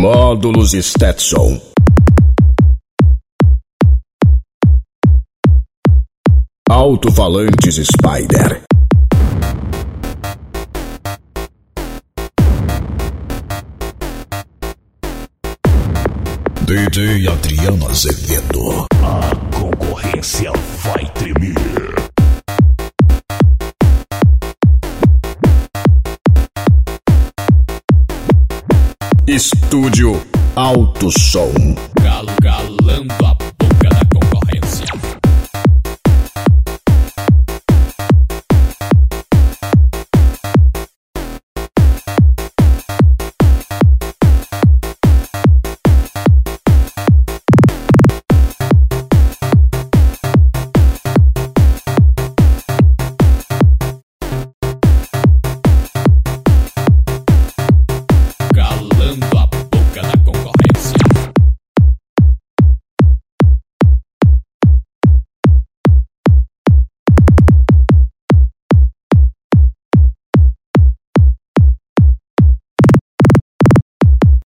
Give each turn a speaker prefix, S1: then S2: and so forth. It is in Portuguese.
S1: Módulos Stetson. Alto-falantes Spider. DJ Adriano Azevedo.
S2: A concorrência vai tremer.
S1: Estúdio Alto Som.
S2: Galamba.